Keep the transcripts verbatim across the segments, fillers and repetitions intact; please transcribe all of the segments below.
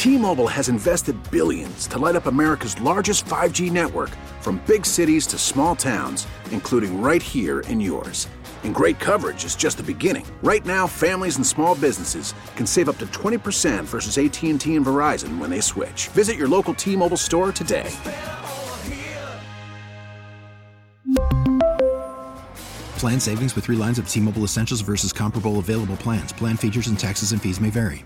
T-Mobile has invested billions to light up America's largest five G network, from big cities to small towns, including right here in yours. And great coverage is just the beginning. Right now, families and small businesses can save up to twenty percent versus A T and T and Verizon when they switch. Visit your local T-Mobile store today. Plan savings with three lines of T-Mobile Essentials versus comparable available plans. Plan features and taxes and fees may vary.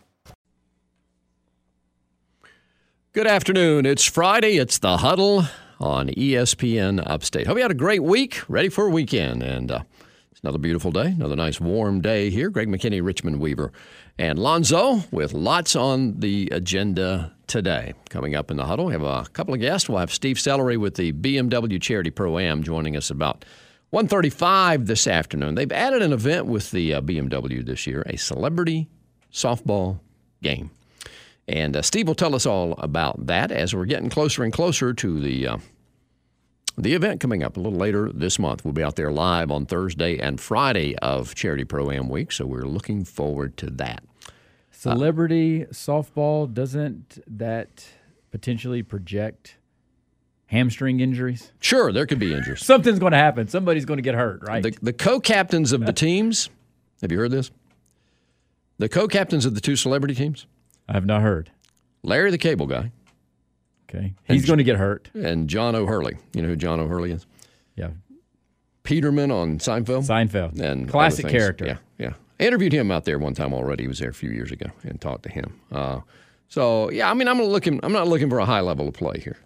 Good afternoon. It's Friday. It's The Huddle on E S P N Upstate. Hope you had a great week. Ready for a weekend. And uh, it's another beautiful day. Another nice warm day here. Greg McKinney, Richmond Weaver, and Lonzo with lots on the agenda today. Coming up in The Huddle, we have a couple of guests. We'll have Steve Sellery with the B M W Charity Pro-Am joining us about one thirty-five this afternoon. They've added an event with the uh, B M W this year, a celebrity softball game. And uh, Steve will tell us all about that as we're getting closer and closer to the uh, the event coming up a little later this month. We'll be out there live on Thursday and Friday of Charity Pro-Am Week, so we're looking forward to that. Celebrity uh, softball, doesn't that potentially project hamstring injuries? Sure, there could be injuries. Something's going to happen. Somebody's going to get hurt, right? The, the co-captains of the teams, have you heard this? The co-captains of the two celebrity teams? I have not heard. Larry the Cable Guy. Okay. He's going to get hurt. And John O'Hurley. You know who John O'Hurley is? Yeah. Peterman on Seinfeld. Seinfeld. And classic character. Yeah, yeah. I interviewed him out there one time already. He was there a few years ago and talked to him. Uh, so, yeah, I mean, I'm looking, I'm not looking for a high level of play here.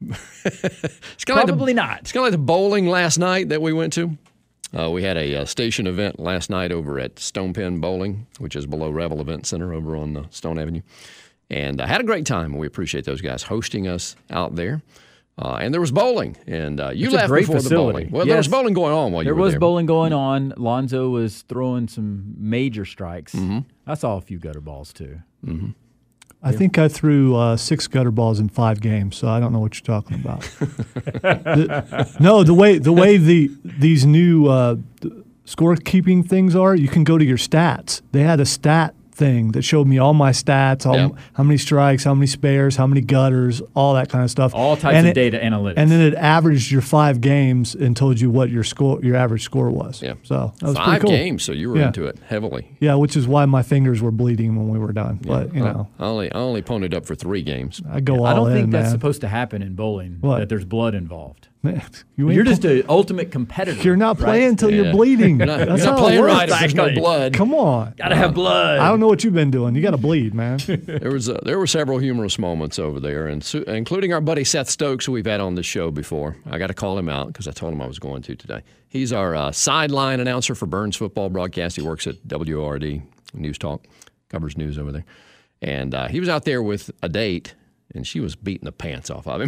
It's Probably like the, not. It's kind of like the bowling last night that we went to. Uh, we had a, a station event last night over at Stone Pen Bowling, which is below Revel Event Center over on uh, Stone Avenue. And I had a great time. We appreciate those guys hosting us out there. Uh, and there was bowling. And uh, you it's left before facility. the bowling. Well, yes. there was bowling going on while there you were there. there. There was bowling going on. Lonzo was throwing some major strikes. Mm-hmm. I saw a few gutter balls, too. Mm-hmm. I think I threw uh, six gutter balls in five games, so I don't know what you're talking about. the, no, the way the way the these new uh, scorekeeping things are, you can go to your stats. They had a stat thing that showed me all my stats, all, yep. how many strikes, how many spares, how many gutters, all that kind of stuff. All types and of it, data analytics. And then it averaged your five games and told you what your score, your average score was. Yeah. So that was five pretty cool. games, so you were yeah. into it heavily. Yeah, which is why my fingers were bleeding when we were done. Yeah. But you know, I only I only ponied up for three games. I go all in. I don't think in, that's man. supposed to happen in bowling. What? That there's blood involved. Man, you You're ain't just pl- an ultimate competitor. You're not right? playing until Yeah. you're bleeding. You're not, That's you're not how it playing works. right if there's no Exactly. blood. Come on. Gotta have blood. I don't know what you've been doing. You got to bleed, man. There was uh, there were several humorous moments over there, and su- including our buddy Seth Stokes, who we've had on the show before. I got to call him out because I told him I was going to today. He's our uh, sideline announcer for Burns football broadcast. He works at W O R D News Talk, covers news over there, and uh, he was out there with a date. And she was beating the pants off of him.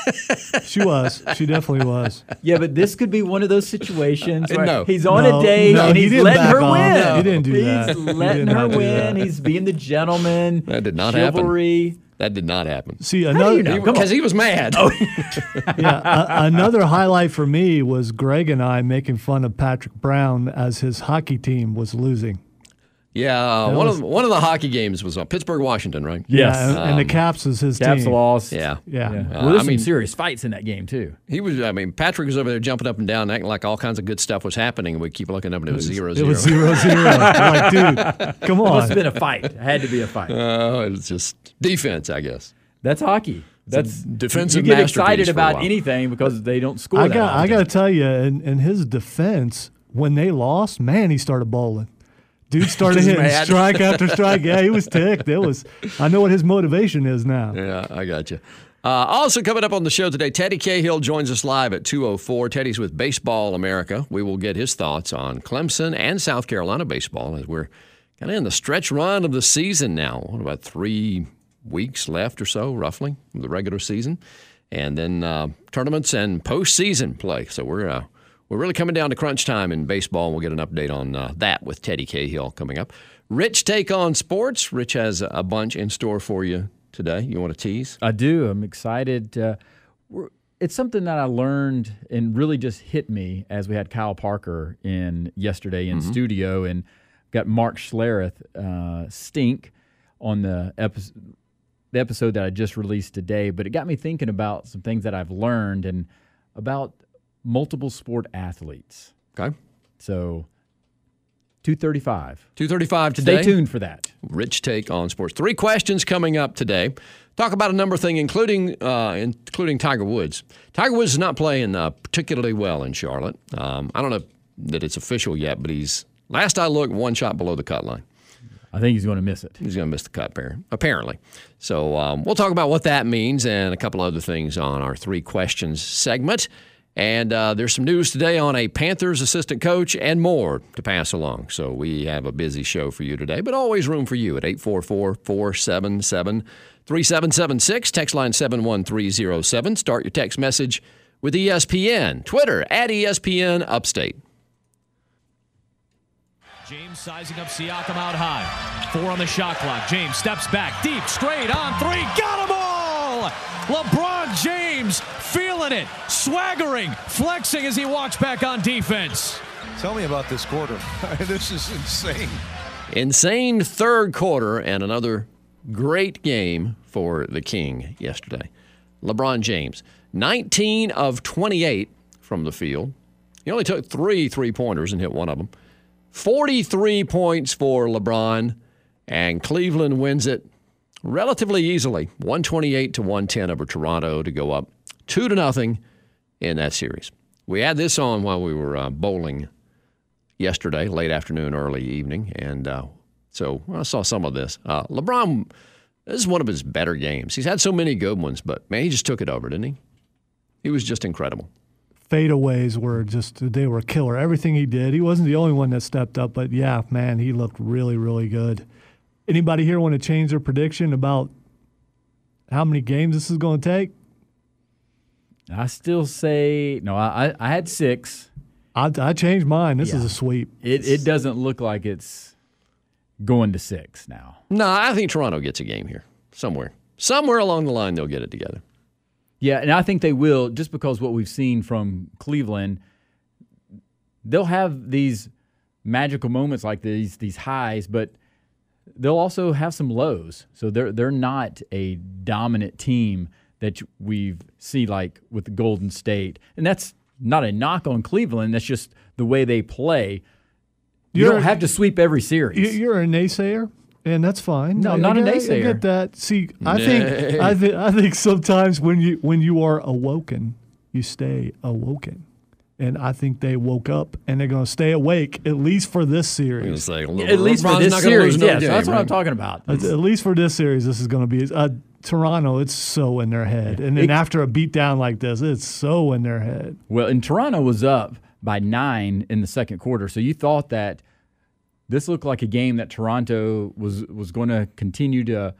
She was. She definitely was. Yeah, but this could be one of those situations where No. he's on No, a date no, and he he's didn't letting back her off. win. No, he didn't do he's that. He letting did her not do win. that. He's being the gentleman. That did not happen. Chivalry. That did not happen. See, do another you know? Come on. Because he was mad. Oh, yeah, a, another highlight for me was Greg and I making fun of Patrick Brown as his hockey team was losing. Yeah, uh, That one was- of one of the hockey games was on Pittsburgh, Washington, right? Yes. Yeah, and, and the Um, Caps was his Caps team. lost. Yeah. Yeah. Yeah. Uh, well, there's I mean- some serious fights in that game, too. He was. I mean, Patrick was over there jumping up and down, acting like all kinds of good stuff was happening, and we keep looking up, and it was zero It zero. was zero zero. I'm like, dude, come It must on. have been a fight. It had to be a fight. Uh, it's just defense, I guess. That's hockey. That's defensive You get masterpiece excited for a about while. anything because they don't score I that got. I often. got to tell you, in, in his defense, when they lost, man, he started bowling. Dude started Just hitting mad. strike after strike. Yeah, he was ticked. It was. I know what his motivation is now. Yeah, I got you. Uh, also coming up on the show today, Teddy Cahill joins us live at two oh four. Teddy's with Baseball America. We will get his thoughts on Clemson and South Carolina baseball as we're kind of in the stretch run of the season now. What, about three weeks left or so, roughly, of the regular season. And then uh, tournaments and postseason play. So we're uh, we're really coming down to crunch time in baseball. We'll get an update on uh, that with Teddy Cahill coming up. Rich take on sports. Rich has a bunch in store for you today. You want to tease? I do. I'm excited. Uh, we're, it's something that I learned and really just hit me as we had Kyle Parker in yesterday in Mm-hmm. studio and got Mark Schlereth, uh, Stink, on the episode, the episode that I just released today, but it got me thinking about some things that I've learned and about multiple sport athletes. Okay. So, two thirty-five. two thirty-five today. Stay tuned for that. Rich take on sports. Three questions coming up today. Talk about a number of things, including uh, including Tiger Woods. Tiger Woods is not playing uh, particularly well in Charlotte. Um, I don't know that it's official yet, but he's, last I looked, one shot below the cut line. I think he's going to miss it. He's going to miss the cut, apparently. So um, we'll talk about what that means and a couple other things on our three questions segment. And uh, there's some news today on a Panthers assistant coach and more to pass along. So we have a busy show for you today, but always room for you at eight four four, four seven seven, three seven seven six, text line seven one three zero seven. Start your text message with E S P N. Twitter, at E S P N Upstate. James sizing up Siakam out high. Four on the shot clock. James steps back. Deep, straight, on three. Got them all! LeBron James feeling it. Swaggering, flexing as he walks back on defense. Tell me about this quarter. This is insane. Insane third quarter and another great game for the King yesterday. LeBron James, nineteen of twenty-eight from the field. He only took three three-pointers and hit one of them. forty-three points for LeBron, and Cleveland wins it relatively easily, one twenty-eight to one ten over Toronto to go up two to nothing in that series. We had this on while we were uh, bowling yesterday, late afternoon, early evening, and uh, so I saw some of this. Uh, LeBron, this is one of his better games. He's had so many good ones, but man, he just took it over, didn't he? He was just incredible. Fadeaways were just, they were killer. Everything he did, he wasn't the only one that stepped up, but yeah, man, he looked really, really good. Anybody here want to change their prediction about how many games this is going to take? I still say, no, I, I had six. I, I changed mine. This Yeah. is a sweep. It, it doesn't look like it's going to six now. No, I think Toronto gets a game here somewhere. Somewhere along the line, they'll get it together. Yeah, and I think they will, just because what we've seen from Cleveland, they'll have these magical moments like these, these highs, but they'll also have some lows. So they're they're not a dominant team that we see like with Golden State. And that's not a knock on Cleveland. That's just the way they play. You You're- don't have to sweep every series. You- You're a naysayer, and that's fine. No, I- not I a get- I naysayer. get that. See, I think I, th- I think sometimes when you when you are awoken, you stay awoken. And I think they woke up, and they're going to stay awake at least for this I'm series. gonna say, At least for LeBron's this not gonna lose series, another yes. game, That's what right? I'm talking about. At, at least for this series, this is going to be uh, Toronto. It's so in their head, and then It- after a beatdown like this, it's so in their head. Well, and Toronto was up by nine in the second quarter, so you thought that this looked like a game that Toronto was was going to continue to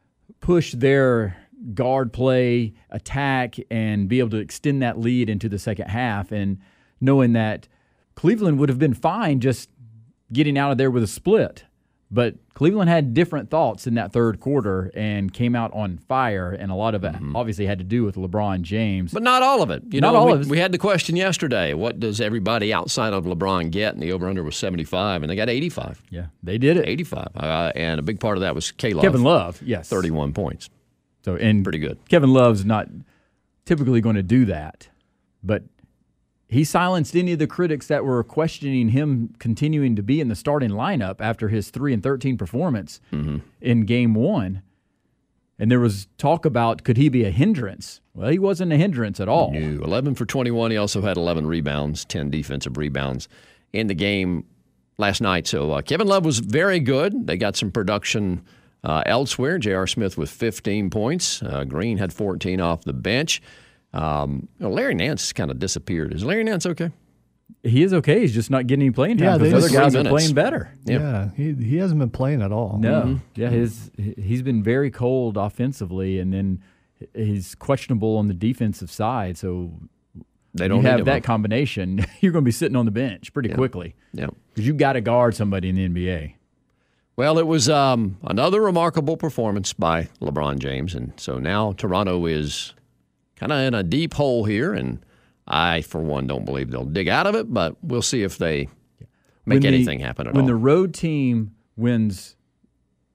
push their guard play, attack, and be able to extend that lead into the second half, and knowing that Cleveland would have been fine just getting out of there with a split. But Cleveland had different thoughts in that third quarter and came out on fire, and a lot of it obviously had to do with LeBron James. But not all of it. You Not know, all we, of it. we had the question yesterday, what does everybody outside of LeBron get? And the over-under was seventy-five, and they got eighty-five. yeah, they did it. eighty-five. Uh, and a big part of that was K-Love. Kevin Love, yes. thirty-one points. So and Pretty good. Kevin Love's not typically going to do that, but he silenced any of the critics that were questioning him continuing to be in the starting lineup after his three and thirteen performance in Game One. And there was talk about could he be a hindrance? Well, he wasn't a hindrance at all. No, eleven for twenty-one. He also had eleven rebounds, ten defensive rebounds in the game last night. So uh, Kevin Love was very good. They got some production uh, elsewhere. J R. Smith with fifteen points. Uh, Green had fourteen off the bench. Um, you know, Larry Nance kind of disappeared. Is Larry Nance okay? He is okay. He's just not getting any playing time Yeah, because they other just- guys three are minutes. playing better. Yep. Yeah, he he hasn't been playing at all. No, yeah, his he's been very cold offensively, and then he's questionable on the defensive side. So They don't you need have him, that huh? combination, you're going to be sitting on the bench pretty quickly Yeah. because you got to guard somebody in the N B A. Well, it was um, another remarkable performance by LeBron James, and so now Toronto is kind of in a deep hole here, and I, for one, don't believe they'll dig out of it, but we'll see if they make When the- anything happen at when all. the road team wins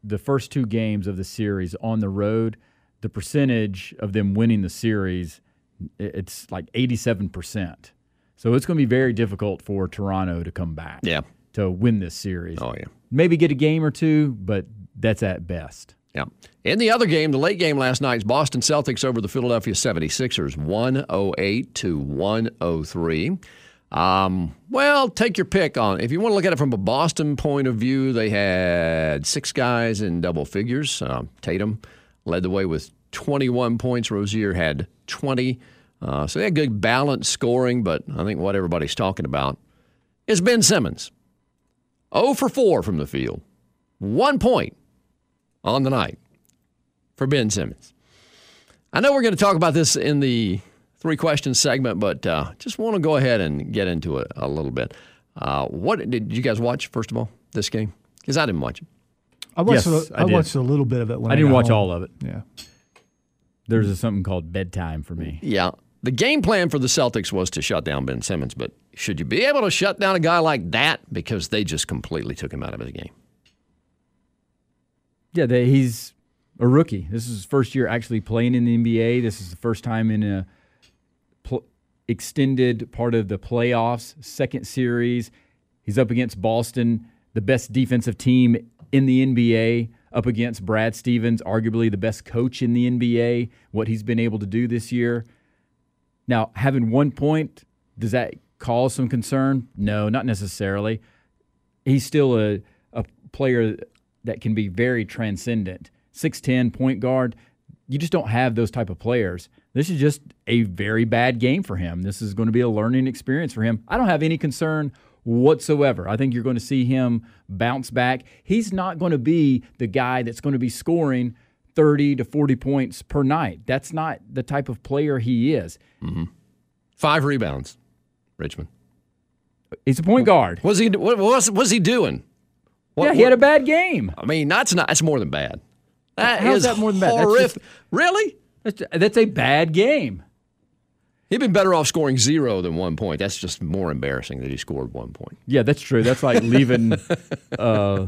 the first two games of the series on the road, the percentage of them winning the series, it's like eighty-seven percent. So it's going to be very difficult for Toronto to come back yeah. to win this series. Oh, yeah. Maybe get a game or two, but that's at best. Yeah. In the other game, the late game last night, Boston Celtics over the Philadelphia seventy-sixers, one oh eight to one oh three. Um, well, take your pick on it. If you want to look at it from a Boston point of view, they had six guys in double figures. Uh, Tatum led the way with twenty-one points. Rozier had twenty. Uh, so they had good balanced scoring, but I think what everybody's talking about is Ben Simmons. oh for four from the field. One point on the night for Ben Simmons. I know we're going to talk about this in the three questions segment, but uh, just want to go ahead and get into it a little bit. Uh, what did you guys watch, first of all, this game? Because I didn't watch it. I watched, Yes, a, I I did. watched a little bit of it when I, I didn't got watch home. all of it. Yeah. There's a, something called bedtime for me. Yeah. The game plan for the Celtics was to shut down Ben Simmons, but should you be able to shut down a guy like that? Because they just completely took him out of his game. Yeah, they, he's a rookie. This is his first year actually playing in the N B A. This is the first time in a pl- extended part of the playoffs, second series. He's up against Boston, the best defensive team in the N B A, up against Brad Stevens, arguably the best coach in the N B A, what he's been able to do this year. Now, having one point, does that cause some concern? No, not necessarily. He's still a, a player that can be very transcendent. six ten point guard, you just don't have those type of players. This is just a very bad game for him. This is going to be a learning experience for him. I don't have any concern whatsoever. I think you're going to see him bounce back. He's not going to be the guy that's going to be scoring thirty to forty points per night. That's not the type of player he is. Mm-hmm. Five rebounds, Richmond. He's a point guard. Was he? What was was he doing? What, yeah, he had a bad game. I mean, that's not. That's more than bad. That How's is that more than bad? That's horrific. just- Really? That's, that's a bad game. He'd been better off scoring zero than one point. That's just more embarrassing that he scored one point. Yeah, that's true. That's like leaving uh,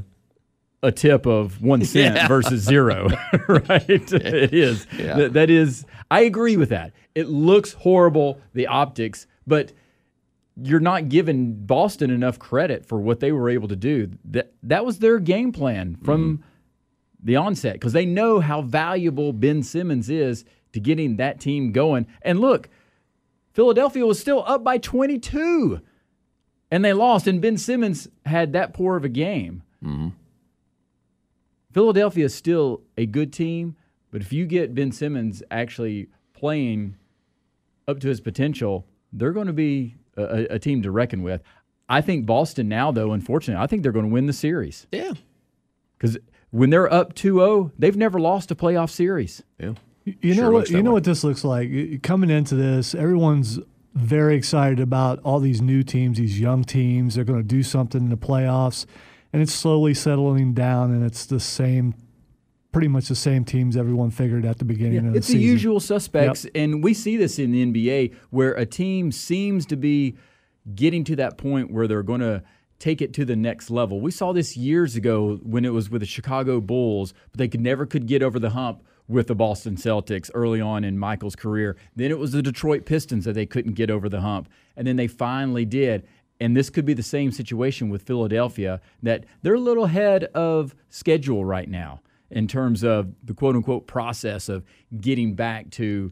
a tip of one cent Yeah. versus zero, right? It is. Yeah. That, that is. I agree with that. It looks horrible, the optics, but you're not giving Boston enough credit for what they were able to do. That that was their game plan from mm. the onset, because they know how valuable Ben Simmons is to getting that team going. And look, Philadelphia was still up by twenty-two, and they lost, and Ben Simmons had that poor of a game. Mm-hmm. Philadelphia is still a good team, but if you get Ben Simmons actually playing up to his potential, they're going to be a, a team to reckon with. I think Boston now, though, unfortunately, I think they're going to win the series. Yeah. Because when they're up two oh, they've never lost a playoff series. Yeah. You Sure know what? looks that You know way. what this looks like. Coming into this, everyone's very excited about all these new teams, these young teams. They're going to do something in the playoffs, and it's slowly settling down. And it's the same, pretty much the same teams everyone figured at the beginning Yeah, of the it's season. the usual suspects, Yep. and we see this in the N B A where a team seems to be getting to that point where they're going to take it to the next level. We saw this years ago when it was with the Chicago Bulls, but they could never could get over the hump with the Boston Celtics early on in Michael's career. Then it was the Detroit Pistons that they couldn't get over the hump, and then they finally did. And this could be the same situation with Philadelphia, that they're a little ahead of schedule right now in terms of the quote-unquote process of getting back to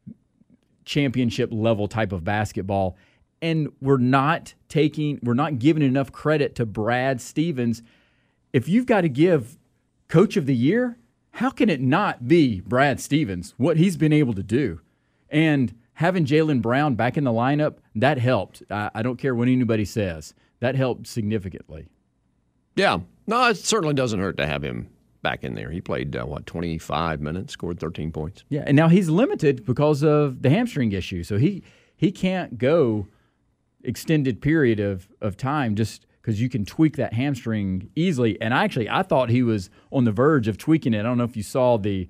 championship level type of basketball. And we're not taking, we're not giving enough credit to Brad Stevens. If you've got to give Coach of the Year, how can it not be Brad Stevens, what he's been able to do? And having Jaylen Brown back in the lineup, that helped. I, I don't care what anybody says. That helped significantly. Yeah. No, it certainly doesn't hurt to have him back in there. He played, uh, what, twenty-five minutes, scored thirteen points. Yeah, and now he's limited because of the hamstring issue. So he he can't go extended period of, of time just because you can tweak that hamstring easily. And actually, I thought he was on the verge of tweaking it. I don't know if you saw the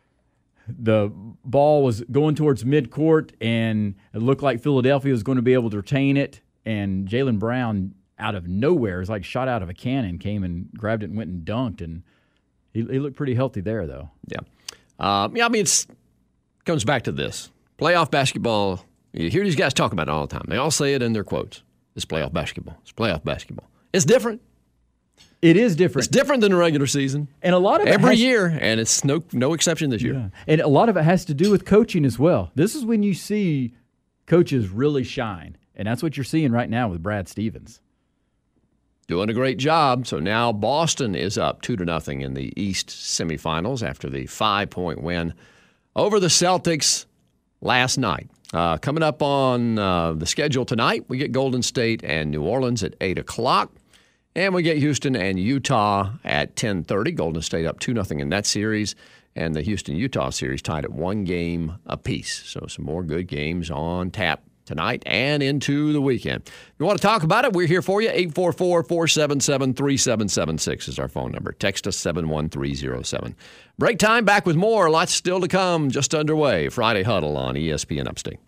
the ball was going towards midcourt, and it looked like Philadelphia was going to be able to retain it. And Jaylen Brown, out of nowhere, is like shot out of a cannon, came and grabbed it and went and dunked. And He, he looked pretty healthy there, though. Yeah. Um, yeah, I mean, it comes back to this. Playoff basketball, you hear these guys talk about it all the time. They all say it in their quotes. It's playoff basketball. It's playoff basketball. It's different. It is different. It's different than the regular season. And a lot of it Every has, year, and it's no no exception this year. Yeah. And a lot of it has to do with coaching as well. This is when you see coaches really shine. And that's what you're seeing right now with Brad Stevens. Doing a great job. So now Boston is up two to nothing in the East semifinals after the five-point win over the Celtics last night. Uh, coming up on uh, the schedule tonight, we get Golden State and New Orleans at eight o'clock. And we get Houston and Utah at ten thirty. Golden State up two nothing in that series. And the Houston-Utah series tied at one game apiece. So some more good games on tap tonight and into the weekend. If you want to talk about it, we're here for you. eight four four, four seven seven, three seven seven six is our phone number. Text us seven one three zero seven. Break time, back with more. Lots still to come, just underway. Friday Huddle on E S P N Upstate.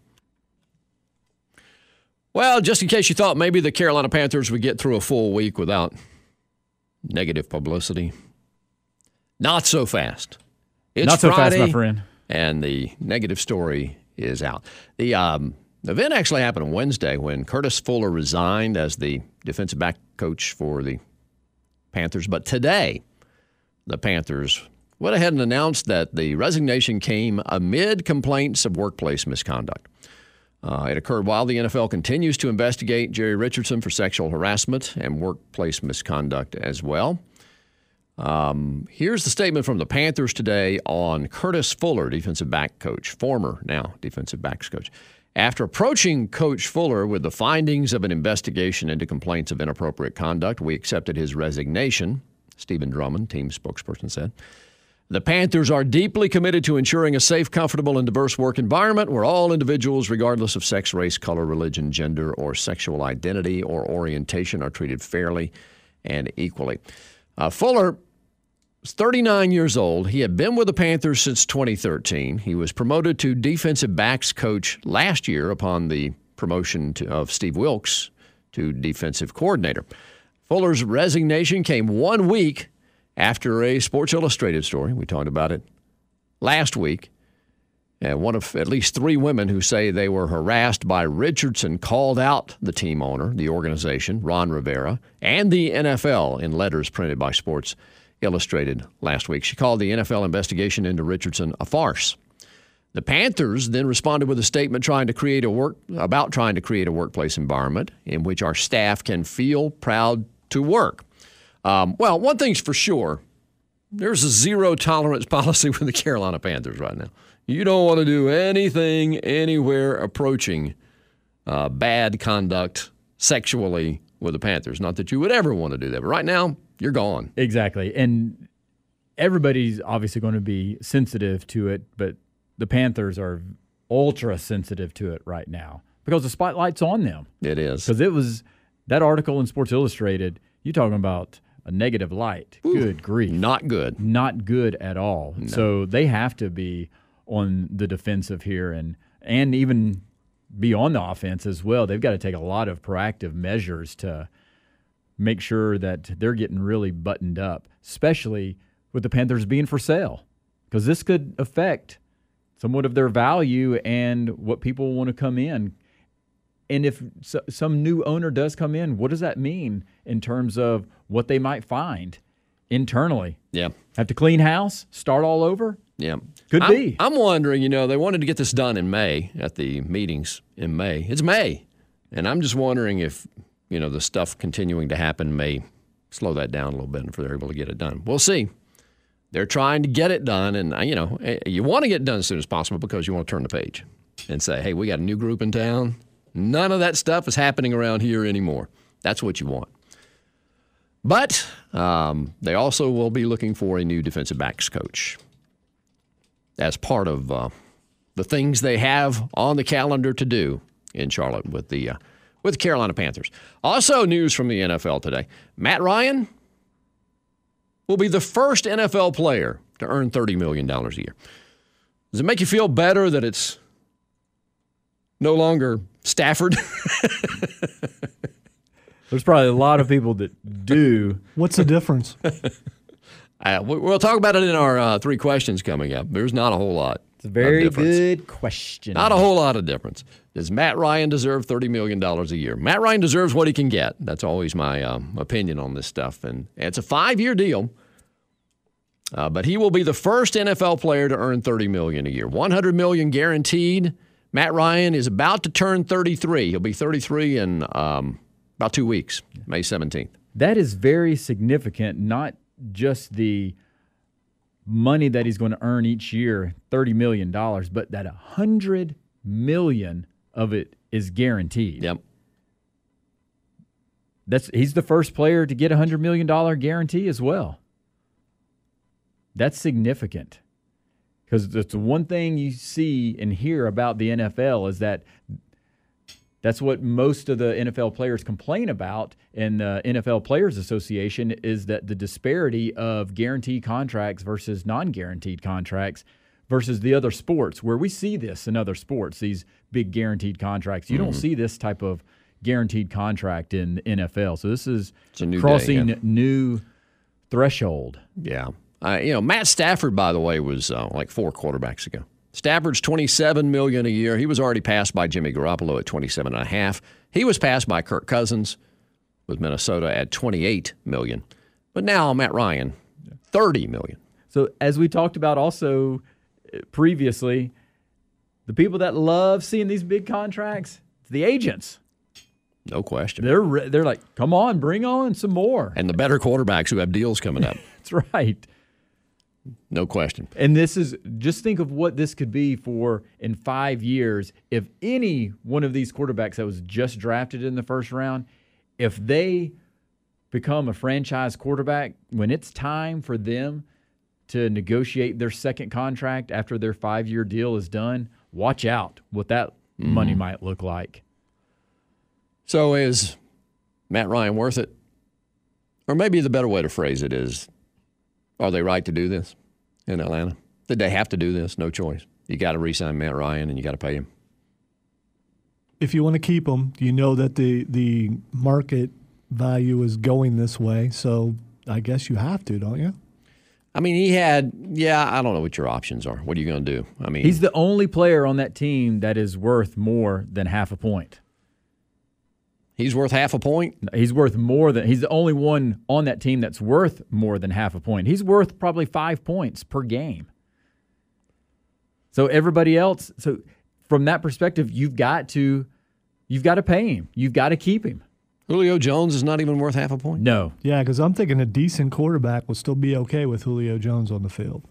Well, just in case you thought maybe the Carolina Panthers would get through a full week without negative publicity, not so fast. It's not so Friday, fast, my friend. And the negative story is out. The um, event actually happened on Wednesday when Curtis Fuller resigned as the defensive back coach for the Panthers. But today, the Panthers went ahead and announced that the resignation came amid complaints of workplace misconduct. Uh, it occurred while the N F L continues to investigate Jerry Richardson for sexual harassment and workplace misconduct as well. Um, here's the statement from the Panthers today on Curtis Fuller, defensive back coach, former now defensive backs coach. After approaching Coach Fuller with the findings of an investigation into complaints of inappropriate conduct, we accepted his resignation, Stephen Drummond, team spokesperson, said. The Panthers are deeply committed to ensuring a safe, comfortable, and diverse work environment where all individuals, regardless of sex, race, color, religion, gender, or sexual identity or orientation, are treated fairly and equally. Uh, Fuller was thirty-nine years old. He had been with the Panthers since twenty thirteen. He was promoted to defensive backs coach last year upon the promotion to, of Steve Wilks to defensive coordinator. Fuller's resignation came one week after a Sports Illustrated story. We talked about it last week. And one of at least three women who say they were harassed by Richardson called out the team owner, the organization, Ron Rivera, and the N F L in letters printed by Sports Illustrated last week. She called the N F L investigation into Richardson a farce. The Panthers then responded with a statement trying to create a work about trying to create a workplace environment in which our staff can feel proud to work. Um, well, one thing's for sure, there's a zero-tolerance policy with the Carolina Panthers right now. You don't want to do anything anywhere approaching uh, bad conduct sexually with the Panthers. Not that you would ever want to do that, but right now, you're gone. Exactly. And everybody's obviously going to be sensitive to it, but the Panthers are ultra sensitive to it right now because the spotlight's on them. It is. Because it was that article in Sports Illustrated, you're talking about a negative light. Ooh, good grief. Not good. Not good at all. No. So they have to be on the defensive here and and even be on the offense as well. They've got to take a lot of proactive measures to make sure that they're getting really buttoned up, especially with the Panthers being for sale, because this could affect somewhat of their value and what people want to come in. And if so, some new owner does come in, what does that mean in terms of what they might find internally? Yeah. Have to clean house, start all over? Yeah. Could I'm, be. I'm wondering, you know, they wanted to get this done in May at the meetings in May. It's May. And I'm just wondering if, you know, the stuff continuing to happen may slow that down a little bit if they're able to get it done. We'll see. They're trying to get it done. And, you know, you want to get it done as soon as possible because you want to turn the page and say, hey, we got a new group in town. None of that stuff is happening around here anymore. That's what you want. But um, they also will be looking for a new defensive backs coach as part of uh, the things they have on the calendar to do in Charlotte with the uh, with the Carolina Panthers. Also, news from the N F L today. Matt Ryan will be the first N F L player to earn thirty million dollars a year. Does it make you feel better that it's no longer Stafford? There's probably a lot of people that do. What's the difference? Uh, we'll talk about it in our uh, three questions coming up. There's not a whole lot. It's a very of difference. good question. Not a whole lot of difference. Does Matt Ryan deserve thirty million dollars a year? Matt Ryan deserves what he can get. That's always my um, opinion on this stuff. And it's a five-year deal. Uh, but he will be the first N F L player to earn thirty million dollars a year. one hundred million dollars guaranteed. Matt Ryan is about to turn thirty-three. He'll be thirty-three in um, about two weeks, May seventeenth. That is very significant, not just the money that he's going to earn each year, thirty million dollars, but that one hundred million dollars of it is guaranteed. Yep. That's he's the first player to get a one hundred million dollars guarantee as well. That's significant. Because that's the one thing you see and hear about the N F L is that that's what most of the N F L players complain about in the N F L Players Association is that the disparity of guaranteed contracts versus non-guaranteed contracts versus the other sports, where we see this in other sports, these big guaranteed contracts. You mm-hmm. don't see this type of guaranteed contract in the N F L. So this is new crossing day, yeah. new threshold. Yeah. Uh, you know, Matt Stafford, by the way, was uh, like four quarterbacks ago. Stafford's twenty-seven million dollars a year. He was already passed by Jimmy Garoppolo at twenty-seven and a half. He was passed by Kirk Cousins with Minnesota at twenty-eight million dollars. But now Matt Ryan, thirty million dollars. So as we talked about also previously, the people that love seeing these big contracts, it's the agents. No question. They're they're like, come on, bring on some more. And the better quarterbacks who have deals coming up. That's right. No question. And this is, just think of what this could be for in five years if any one of these quarterbacks that was just drafted in the first round, if they become a franchise quarterback, when it's time for them to negotiate their second contract after their five-year deal is done, watch out what that mm. money might look like. So is Matt Ryan worth it? Or maybe the better way to phrase it is, are they right to do this in Atlanta? Did they have to do this? No choice. You got to re-sign Matt Ryan and you got to pay him. If you want to keep him, you know that the, the market value is going this way, so I guess you have to, don't you? I mean, he had, yeah, I don't know what your options are. What are you going to do? I mean, he's the only player on that team that is worth more than half a point. He's worth half a point? He's worth more than – he's the only one on that team that's worth more than half a point. He's worth probably five points per game. So everybody else – so from that perspective, you've got to you've got to pay him. You've got to keep him. Julio Jones is not even worth half a point? No. Yeah, because I'm thinking a decent quarterback will still be okay with Julio Jones on the field.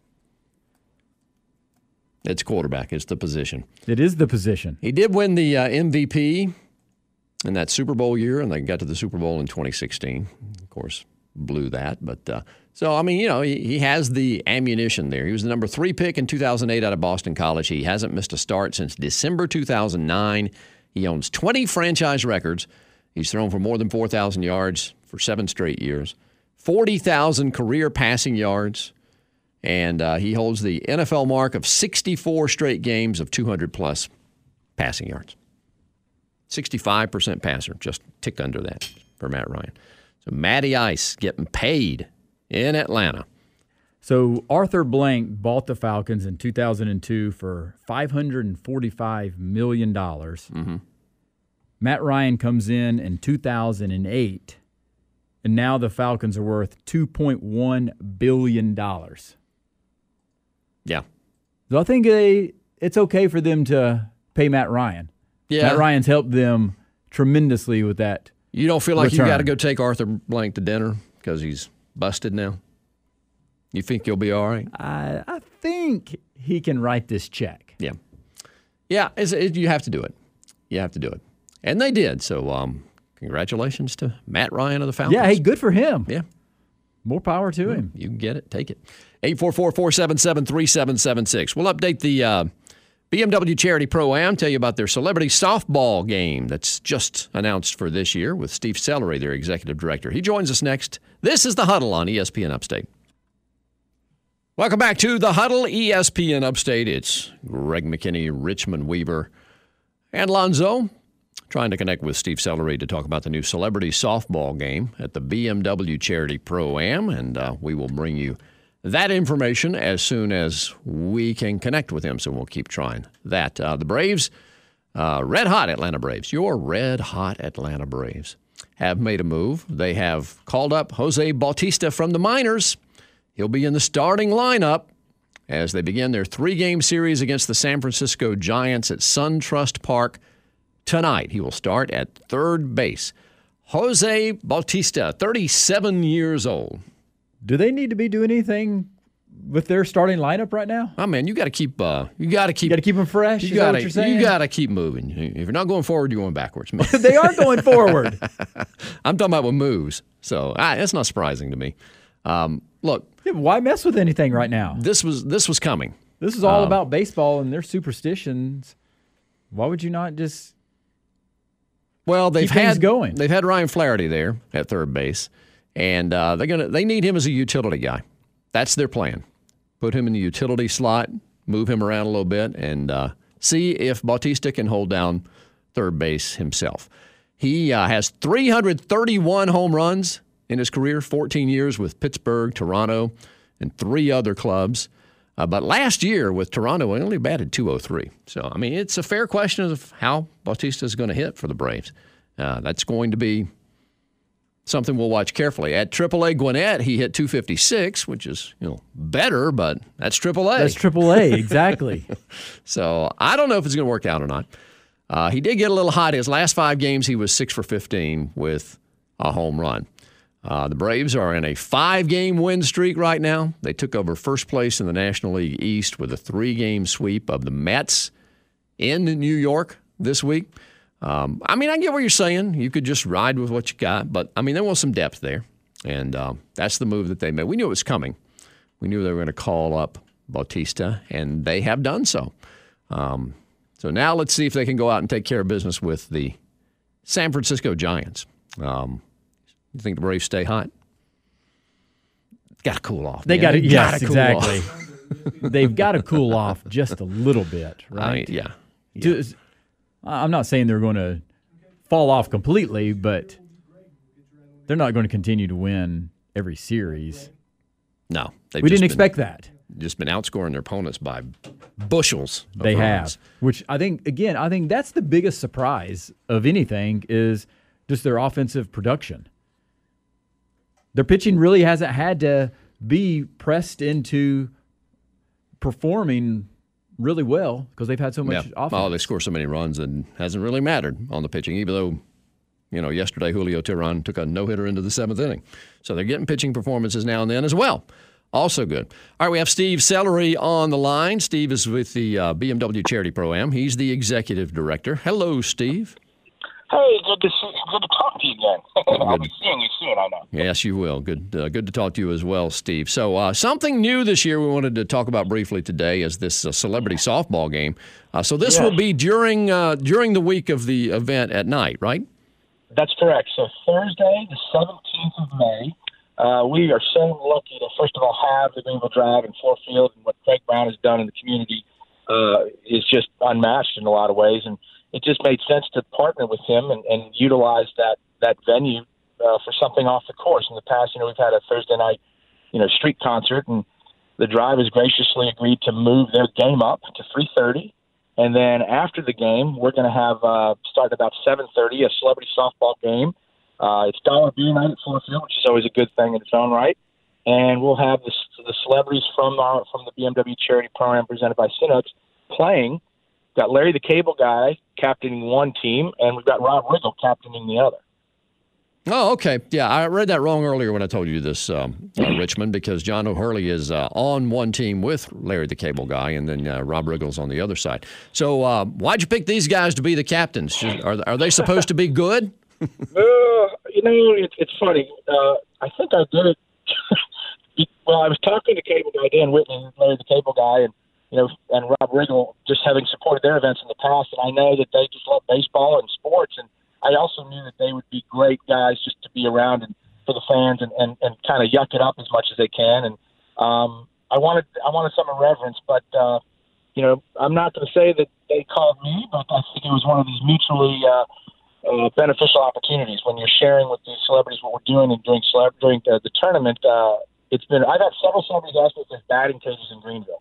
It's quarterback. It's the position. It is the position. He did win the uh, M V P in that Super Bowl year, and they got to the Super Bowl in twenty sixteen. Of course, blew that. But uh, so, I mean, you know, he, he has the ammunition there. He was the number three pick in two thousand eight out of Boston College. He hasn't missed a start since December two thousand nine. He owns twenty franchise records. He's thrown for more than four thousand yards for seven straight years, forty thousand career passing yards, and uh, he holds the N F L mark of sixty-four straight games of two hundred plus passing yards. sixty-five percent passer, just tick under that for Matt Ryan. So Matty Ice getting paid in Atlanta. So Arthur Blank bought the Falcons in two thousand two for five hundred forty-five million dollars. Mm-hmm. Matt Ryan comes in in two thousand eight, and now the Falcons are worth two point one billion dollars. Yeah. So I think they, it's okay for them to pay Matt Ryan. Yeah. Matt Ryan's helped them tremendously with that. You don't feel like return. you got to go take Arthur Blank to dinner because he's busted now? You think you'll be all right? I, I think he can write this check. Yeah. Yeah, it's, it, you have to do it. You have to do it. And they did. So um, congratulations to Matt Ryan of the Falcons. Yeah, hey, good for him. Yeah. More power to yeah, him. You can get it. Take it. eight four four, four seven seven, three seven seven six. We'll update the uh, B M W Charity Pro-Am, tell you about their celebrity softball game that's just announced for this year with Steve Sellery, their executive director. He joins us next. This is The Huddle on E S P N Upstate. Welcome back to The Huddle, E S P N Upstate. It's Greg McKinney, Richmond Weaver, and Lonzo. trying to connect with Steve Sellery to talk about the new celebrity softball game at the B M W Charity Pro-Am, and uh, we will bring you that information as soon as we can connect with him, so we'll keep trying that. Uh, the Braves, uh, red-hot Atlanta Braves, your red-hot Atlanta Braves, have made a move. They have called up Jose Bautista from the minors. He'll be in the starting lineup as they begin their three-game series against the San Francisco Giants at SunTrust Park tonight. He will start at third base. Jose Bautista, thirty-seven years old. Do they need to be doing anything with their starting lineup right now? Oh man, you got to keep. Uh, you got to keep. You got to keep them fresh. You got got what you're saying. You got to keep moving. If you're not going forward, you're going backwards. They are going forward. I'm talking about with moves, so ah, that's not surprising to me. Um, look, yeah, why mess with anything right now? This was this was coming. This is all um, about baseball and their superstitions. Why would you not just? Well, they've keep things had going. They've had Ryan Flaherty there at third base, and uh, they're gonna they need him as a utility guy. That's their plan. Put him in the utility slot, move him around a little bit, and uh, see if Bautista can hold down third base himself. He uh, has three hundred thirty-one home runs in his career, fourteen years with Pittsburgh, Toronto, and three other clubs. Uh, but last year with Toronto, he only batted two oh three. So, I mean, it's a fair question of how Bautista is going to hit for the Braves. Uh, that's going to be something we'll watch carefully. At triple A Gwinnett, he hit two fifty-six, which is, you know, better, but that's triple A. That's triple A, exactly. So I don't know if it's going to work out or not. Uh, he did get a little hot. His last five games, he was six for fifteen with a home run. Uh, the Braves are in a five-game win streak right now. They took over first place in the National League East with a three-game sweep of the Mets in New York this week. Um, I mean, I get what you're saying. You could just ride with what you got, but, I mean, there was some depth there, and um, that's the move that they made. We knew it was coming. We knew they were going to call up Bautista, and they have done so. Um, so now let's see if they can go out and take care of business with the San Francisco Giants. Um You think the Braves stay hot? Got to cool off. They got to, yes, cool exactly. Off. They've got to cool off just a little bit, right? I mean, yeah. yeah. Just, I'm not saying they're going to fall off completely, but they're not going to continue to win every series. No. We didn't been, expect that. Just been outscoring their opponents by bushels. Of they runs. have, which I think, again, I think that's the biggest surprise of anything is just their offensive production. Their pitching really hasn't had to be pressed into performing really well because they've had so much yeah. offense. Oh, they score so many runs and hasn't really mattered on the pitching, even though, you know, yesterday Julio Teheran took a no-hitter into the seventh inning. So they're getting pitching performances now and then as well. Also good. All right, we have Steve Sellery on the line. Steve is with the uh, B M W Charity Pro-Am. He's the executive director. Hello, Steve. Hey, good to see, good to talk to you again. I'll be seeing you soon, I know. Yes, you will. Good, uh, good to talk to you as well, Steve. So, uh, something new this year we wanted to talk about briefly today is this uh, celebrity softball game. Uh, so, this yes. will be during uh, during the week of the event at night, right? That's correct. So, Thursday, the seventeenth of May, uh, we are so lucky to first of all have the Greenville Drive and Ford Field, and what Craig Brown has done in the community uh, is just unmatched in a lot of ways, and it just made sense to partner with him and, and utilize that, that venue uh, for something off the course. In the past, you know, we've had a Thursday night, you know, street concert, and the Drive has graciously agreed to move their game up to three thirty. And then after the game, we're going to have, uh, start about seven thirty, a celebrity softball game. Uh, it's dollar beer night at Ford Field, which is always a good thing in its own right. And we'll have the, the celebrities from our, from the B M W Charity Program presented by Sinux playing. Got Larry the Cable Guy captaining one team, and we've got Rob Riggle captaining the other. Oh, okay. Yeah, I read that wrong earlier when I told you this, um, uh, Richmond, because John O'Hurley is uh, on one team with Larry the Cable Guy, and then uh, Rob Riggle's on the other side. So uh, why'd you pick these guys to be the captains? Are, are they supposed to be good? uh, you know, it, it's funny. Uh, I think I did it. Well, I was talking to Cable Guy, Dan Whitney, Larry the Cable Guy, and you know, and Rob Riggle, just having supported their events in the past, and I know that they just love baseball and sports, and I also knew that they would be great guys just to be around and for the fans and, and, and kind of yuck it up as much as they can. And um, I wanted I wanted some irreverence, but uh, you know, I'm not going to say that they called me, but I think it was one of these mutually uh, uh, beneficial opportunities when you're sharing with these celebrities what we're doing and doing celeb- during the, the tournament. Uh, it's been I've had several celebrities ask me if there's batting cages in Greenville.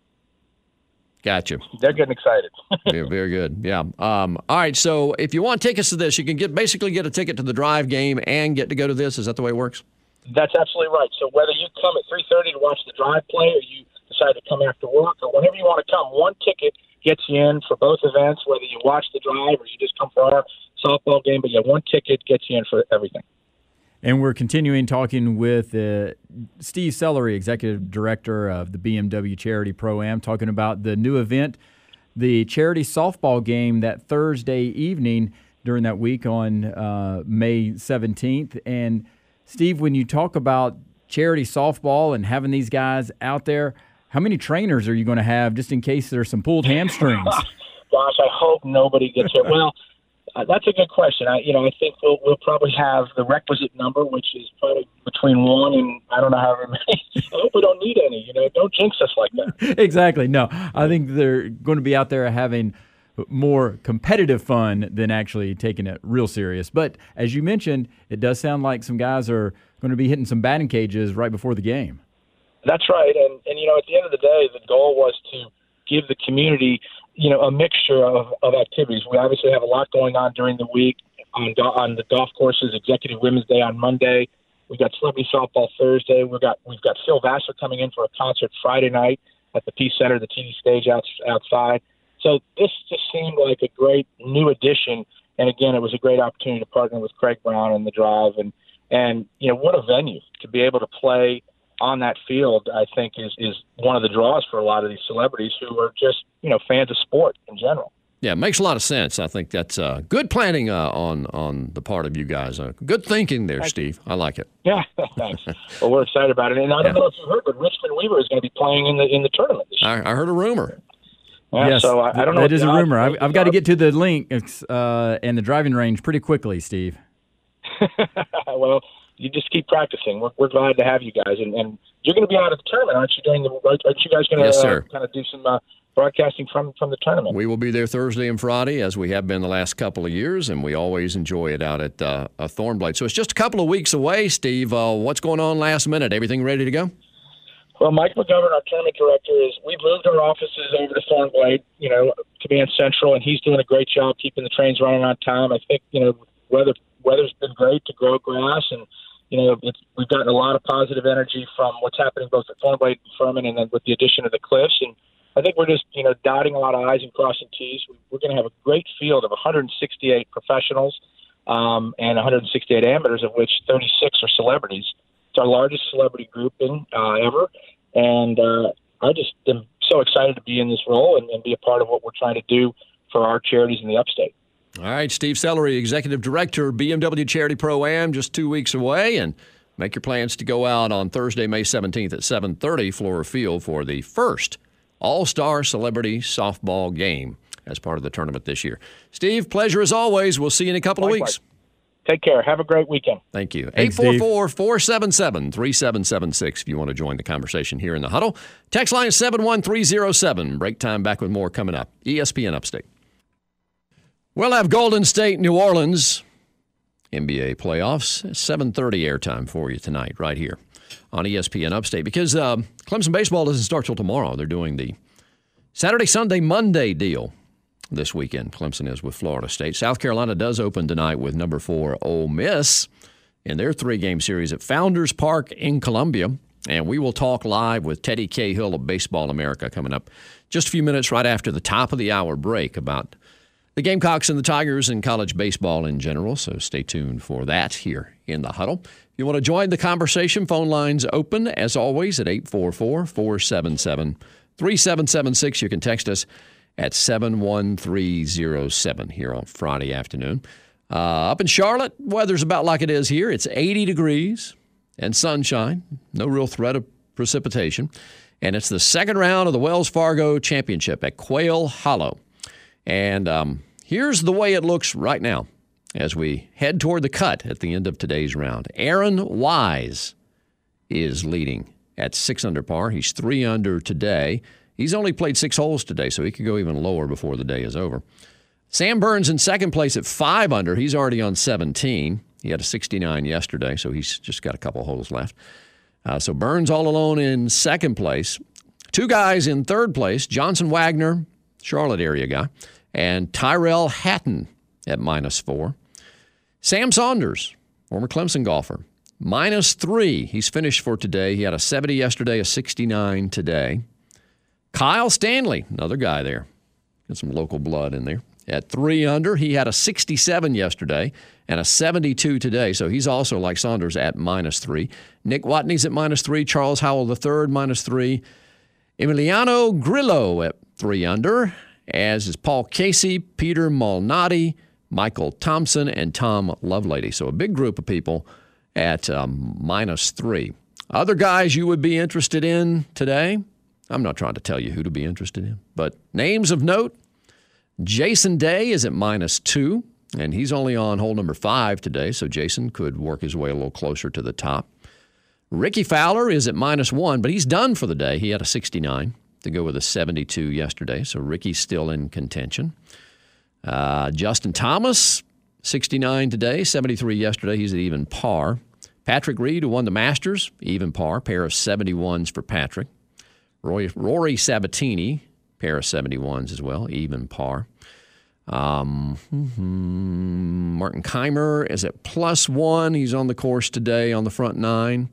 Gotcha. They're getting excited. Yeah, very good. Yeah. Um, all right. So if you want tickets to this, you can get basically get a ticket to the Drive game and get to go to this. Is that the way it works? That's absolutely right. So whether you come at three thirty to watch the Drive play, or you decide to come after work, or whenever you want to come, one ticket gets you in for both events. Whether you watch the Drive or you just come for our softball game, but yeah, one ticket gets you in for everything. And we're continuing talking with uh, Steve Sellery, Executive Director of the B M W Charity Pro-Am, talking about the new event, the charity softball game that Thursday evening during that week on uh, May seventeenth. And, Steve, when you talk about charity softball and having these guys out there, how many trainers are you going to have just in case there's some pulled hamstrings? Gosh, I hope nobody gets hurt. Well, Uh, that's a good question. I, you know, I think we'll we'll probably have the requisite number, which is probably between one and I don't know how many. I hope we don't need any. You know, don't jinx us like that. Exactly. No, I think they're going to be out there having more competitive fun than actually taking it real serious. But as you mentioned, it does sound like some guys are going to be hitting some batting cages right before the game. That's right. And and you know, at the end of the day, the goal was to give the community, you know, a mixture of, of activities. We obviously have a lot going on during the week on on the golf courses. Executive Women's Day on Monday. We've got celebrity softball Thursday. We've got we've got Phil Vassar coming in for a concert Friday night at the Peace Center, the T V stage out, outside. So this just seemed like a great new addition. And again, it was a great opportunity to partner with Craig Brown and the Drive. And and you know, what a venue to be able to play on that field, I think, is, is one of the draws for a lot of these celebrities who are just, you know, fans of sport in general. Yeah, it makes a lot of sense. I think that's uh, good planning uh, on on the part of you guys. Uh, good thinking there, Thank Steve. You. I like it. Yeah, thanks. Well, we're excited about it. And I don't yeah. know if you heard, but Richmond Weaver is going to be playing in the in the tournament this year. I, I heard a rumor. Yeah, yes, so I, I don't know. That is a rumor. I've, I've got to get to the link uh, and the driving range pretty quickly, Steve. Well, you just keep practicing. We're, we're glad to have you guys, and, and you're going to be out at the tournament, aren't you? During the aren't you guys going to yes, uh, kind of do some uh, broadcasting from from the tournament? We will be there Thursday and Friday, as we have been the last couple of years, and we always enjoy it out at uh, a Thornblade. So it's just a couple of weeks away, Steve. Uh, what's going on last minute? Everything ready to go? Well, Mike McGovern, our tournament director, is we've moved our offices over to Thornblade, you know, to be in Central, and he's doing a great job keeping the trains running on time. I think, you know, weather weather's been great to grow grass, and you know, it's, we've gotten a lot of positive energy from what's happening both at Thornblade and Furman, and then with the addition of the Cliffs. And I think we're just, you know, dotting a lot of I's and crossing T's. We're going to have a great field of one hundred sixty-eight professionals um, and one hundred sixty-eight amateurs, of which thirty-six are celebrities. It's our largest celebrity grouping uh, ever. And uh, I just am so excited to be in this role and, and be a part of what we're trying to do for our charities in the upstate. All right, Steve Sellery, Executive Director, B M W Charity Pro-Am, just two weeks away. And make your plans to go out on Thursday, May seventeenth at seven thirty, Flora Field, for the first All-Star Celebrity Softball game as part of the tournament this year. Steve, pleasure as always. We'll see you in a couple Likewise. of weeks. Take care. Have a great weekend. Thank you. Thanks, eight four four, four seven seven, three seven seven six if you want to join the conversation here in the huddle. Text line seven one three zero seven. Break time, back with more coming up. E S P N Upstate. We'll have Golden State, New Orleans, N B A playoffs, seven thirty airtime for you tonight right here on E S P N Upstate, because uh, Clemson baseball doesn't start till tomorrow. They're doing the Saturday, Sunday, Monday deal this weekend. Clemson is with Florida State. South Carolina does open tonight with number four Ole Miss in their three-game series at Founders Park in Columbia. And we will talk live with Teddy Cahill of Baseball America coming up just a few minutes right after the top of the hour break about the Gamecocks and the Tigers and college baseball in general. So stay tuned for that here in the huddle. If you want to join the conversation, phone lines open as always at eight four four, four seven seven, three seven seven six. You can text us at seven one three zero seven here on Friday afternoon. Uh, up in Charlotte, weather's about like it is here. It's eighty degrees and sunshine. No real threat of precipitation. And it's the second round of the Wells Fargo Championship at Quail Hollow. And um, here's the way it looks right now as we head toward the cut at the end of today's round. Aaron Wise is leading at six under par. He's three under today. He's only played six holes today, so he could go even lower before the day is over. Sam Burns in second place at five under. He's already on seventeen. He had a sixty-nine yesterday, so he's just got a couple holes left. Uh, so Burns all alone in second place. Two guys in third place, Johnson Wagner, Charlotte area guy, and Tyrell Hatton at minus four. Sam Saunders, former Clemson golfer, minus three. He's finished for today. He had a seventy yesterday, a sixty-nine today. Kyle Stanley, another guy there. Got some local blood in there. At three under, he had a sixty-seven yesterday and a seventy-two today, so he's also, like Saunders, at minus three. Nick Watney's at minus three. Charles Howell the third, minus three. Emiliano Grillo at three under, as is Paul Casey, Peter Malnati, Michael Thompson, and Tom Lovelady. So a big group of people at um, minus three. Other guys you would be interested in today? I'm not trying to tell you who to be interested in, but names of note. Jason Day is at minus two, and he's only on hole number five today, so Jason could work his way a little closer to the top. Ricky Fowler is at minus one, but he's done for the day. He had a sixty-nine to go with a seventy-two yesterday, so Ricky's still in contention. Uh, Justin Thomas, sixty-nine today, seventy-three yesterday. He's at even par. Patrick Reed, who won the Masters, even par, pair of seventy-ones for Patrick. Roy, Rory Sabatini, pair of seventy-ones as well, even par. Um, mm-hmm. Martin Keimer is at plus one. He's on the course today on the front nine.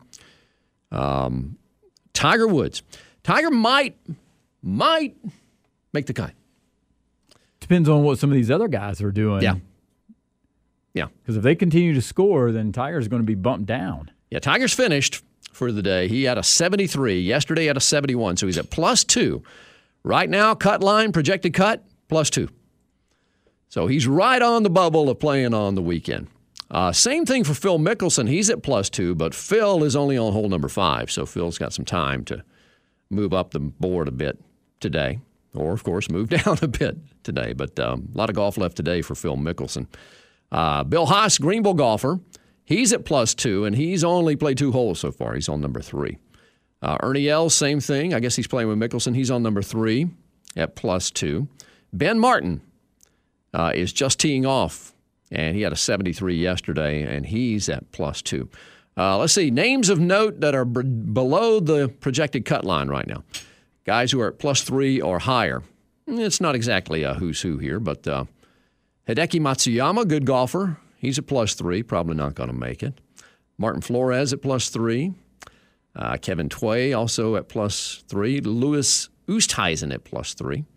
Um, Tiger Woods. Tiger might, might make the cut. Depends on what some of these other guys are doing. Yeah. Yeah. Because if they continue to score, then Tiger's going to be bumped down. Yeah, Tiger's finished for the day. He had a seventy-three. Yesterday had a seventy-one, so he's at plus two. Right now, cut line, projected cut, plus two. So he's right on the bubble of playing on the weekend. Uh, same thing for Phil Mickelson. He's at plus two, but Phil is only on hole number five, so Phil's got some time to move up the board a bit today, or, of course, move down a bit today. But um, a lot of golf left today for Phil Mickelson. Uh, Bill Haas, Greenville golfer, he's at plus two, and he's only played two holes so far. He's on number three. Uh, Ernie Els, same thing. I guess he's playing with Mickelson. He's on number three at plus two. Ben Martin uh, is just teeing off, and he had a seventy-three yesterday, and he's at plus two. Uh, let's see, names of note that are b- below the projected cut line right now. Guys who are at plus three or higher. It's not exactly a who's who here, but uh, Hideki Matsuyama, good golfer. He's at plus three, probably not going to make it. Martin Flores at plus three. Uh, Kevin Tway also at plus three. Louis Oosthuizen at plus three.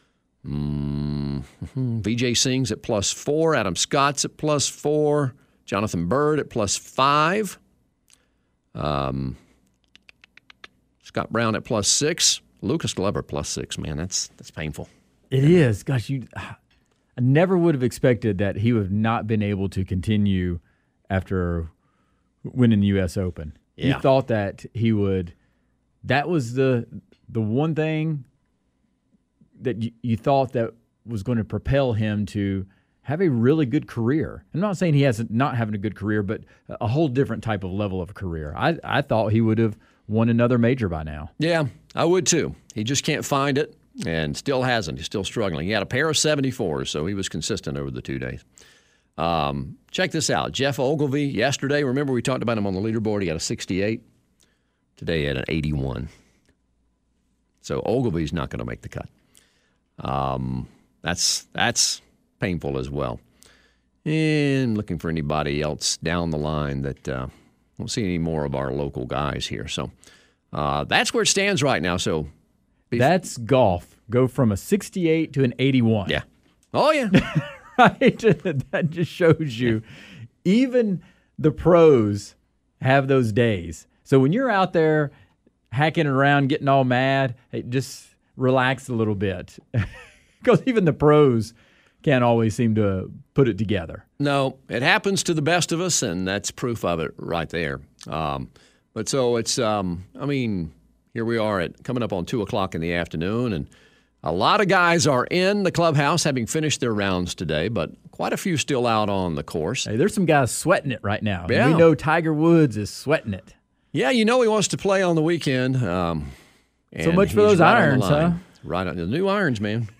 Mm-hmm. V J Singh's at plus four. Adam Scott's at plus four. Jonathan Bird at plus five. Um, Scott Brown at plus six. Lucas Glover plus six. Man, that's that's painful. It is. Gosh, you. I never would have expected that he would have not been able to continue after winning the U S Open. Yeah. You thought that he would. That was the the one thing that you, you thought that was going to propel him to have a really good career. I'm not saying he has not having a good career, but a whole different type of level of career. I, I thought he would have won another major by now. Yeah, I would too. He just can't find it and still hasn't. He's still struggling. He had a pair of seventy-fours, so he was consistent over the two days. Um, check this out. Jeff Ogilvy yesterday, remember we talked about him on the leaderboard. He got a sixty-eight. Today he had an eighty-one. So Ogilvy's not going to make the cut. Um, that's that's painful as well. And looking for anybody else down the line that uh, won't see any more of our local guys here. So uh, that's where it stands right now. So bef- that's golf. Go from a sixty-eight to an eighty-one. Yeah. Oh, yeah. Right? That just shows you even the pros have those days. So when you're out there hacking around, getting all mad, hey, just relax a little bit. Because even the pros can't always seem to put it together. No, it happens to the best of us, and that's proof of it right there. Um, but so it's, um, I mean, here we are at coming up on two o'clock in the afternoon, and a lot of guys are in the clubhouse having finished their rounds today, but quite a few still out on the course. Hey, there's some guys sweating it right now. Yeah. We know Tiger Woods is sweating it. Yeah, you know he wants to play on the weekend. Um, so much for those right irons, huh? Right on the new irons, man.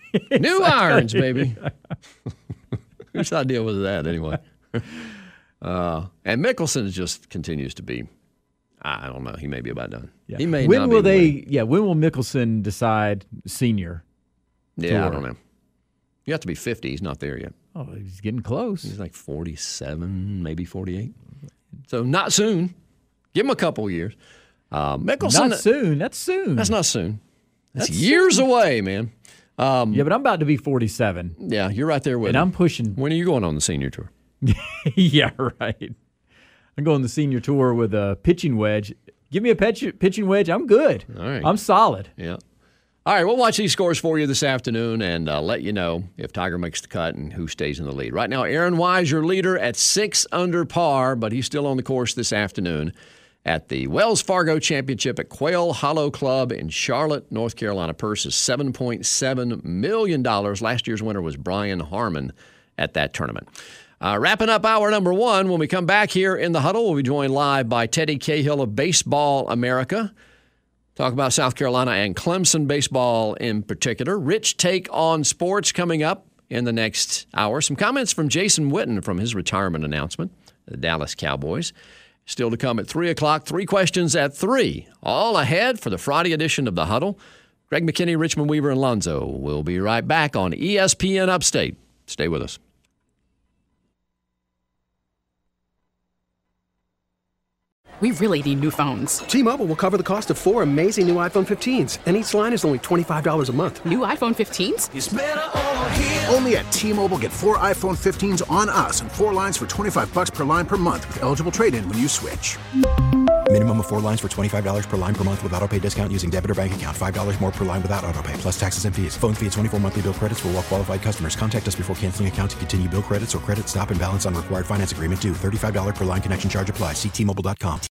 New irons, baby. Whose idea was that, anyway? Uh, and Mickelson just continues to be, I don't know, he may be about done. Yeah. He may when not will be they? winning. Yeah, when will Mickelson decide senior? Yeah, tour? I don't know. You have to be fifty. He's not there yet. Oh, he's getting close. He's like forty-seven, maybe forty-eight. So not soon. Give him a couple years. Uh, Mickelson. Not soon. That's soon. That's not soon. That's, That's years soon. away, man. Um, Yeah, but I'm about to be forty-seven. yeah, you're right there with And him. I'm pushing. When are you going on the senior tour? Yeah, right. I'm going the senior tour with a pitching wedge. Give me a pitch, pitching wedge. I'm good. All right. I'm solid. Yeah. All right, we'll watch these scores for you this afternoon and uh, let you know if Tiger makes the cut and who stays in the lead. Right now, Aaron Wise, your leader at six under par, but he's still on the course this afternoon at the Wells Fargo Championship at Quail Hollow Club in Charlotte, North Carolina. Purse is seven point seven million dollars. Last year's winner was Brian Harmon at that tournament. Uh, wrapping up hour number one, when we come back here in the huddle, we'll be joined live by Teddy Cahill of Baseball America. Talk about South Carolina and Clemson baseball in particular. Rich take on sports coming up in the next hour. Some comments from Jason Witten from his retirement announcement, the Dallas Cowboys. Still to come at three o'clock. Three questions at three. All ahead for the Friday edition of The Huddle. Greg McKinney, Richmond Weaver, and Lonzo will be right back on E S P N Upstate. Stay with us. We really need new phones. T-Mobile will cover the cost of four amazing new iPhone fifteens, and each line is only twenty-five dollars a month. New iPhone fifteens? It's better over here. Only at T-Mobile, get four iPhone fifteens on us and four lines for twenty-five dollars per line per month with eligible trade-in when you switch. Minimum of four lines for twenty-five dollars per line per month with autopay discount using debit or bank account. five dollars more per line without autopay, plus taxes and fees. Phone fee at twenty-four monthly bill credits for well-qualified customers. Contact us before canceling account to continue bill credits or credit stop and balance on required finance agreement due. thirty-five dollars per line connection charge applies. See T Mobile dot com.